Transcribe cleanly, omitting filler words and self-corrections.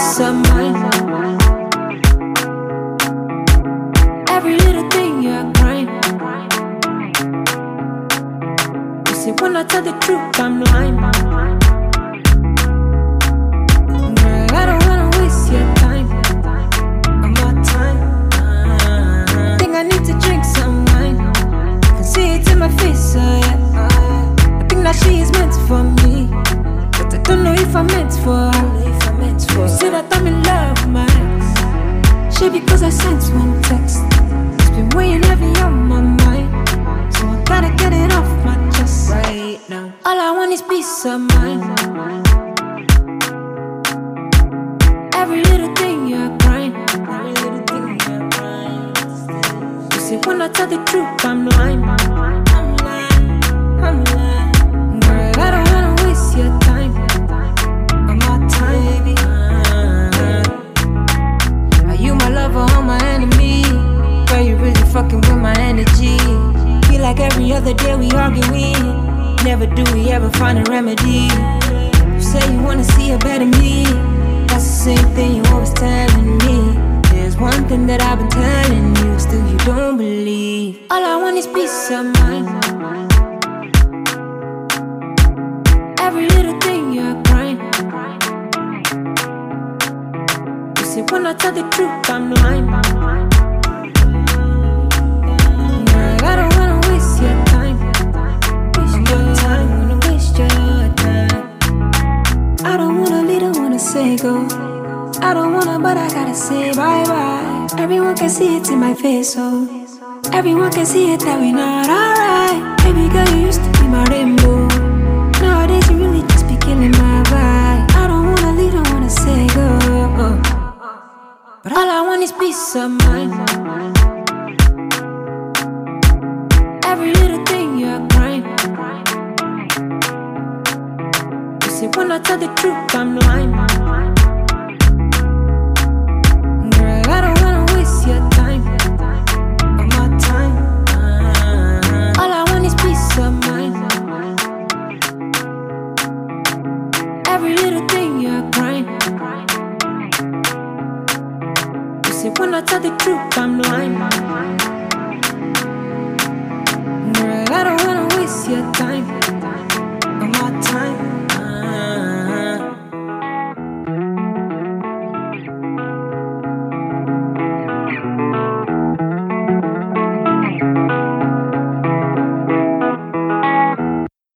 peace of mind. Every little thing you're crying. You say when I tell the truth I'm lying. Girl, I don't wanna waste your time, or my time. I think I need to drink some wine. I can see it in my face, oh yeah. I think that she is meant for me, but I don't know if I'm meant for her. You say that I'm in love with my ex. Shit, because I sent one text. It's been weighing heavy on my mind, so I gotta get it off my chest right now. All I want is peace of mind. Every little thing you're crying. You say when I tell the truth I'm lying. I'm lying. Girl, I don't wanna waste your time, or my time, baby. Are you my lover or my enemy? Girl, you really fucking with my energy. Feel like every other day we arguing. Never do we ever find a remedy. You say you wanna see a better me. That's the same thing you always telling me. There's one thing that I've been telling you, still you don't believe. All I want is peace of mind. Every little thing you're crying. You say when I tell the truth I'm lying. Girl, I don't wanna waste your time. Waste your time, wanna waste your time. I don't wanna leave, don't wanna say go. I don't wanna, but I gotta say bye-bye. Everyone can see it in my face, oh. Everyone can see it that we're not alright. Baby girl, you used to be my rainbow. Nowadays you really just be killing my vibe. I don't wanna leave, don't wanna say go, but all I want is peace of mind. Every little thing you're crying. You say when I tell the truth I'm lying. Girl, I don't wanna waste your time, or my time. All I want is peace of mind. Every little thing you're crying. You say when I tell the truth I'm lying. Girl, I don't wanna waste your time.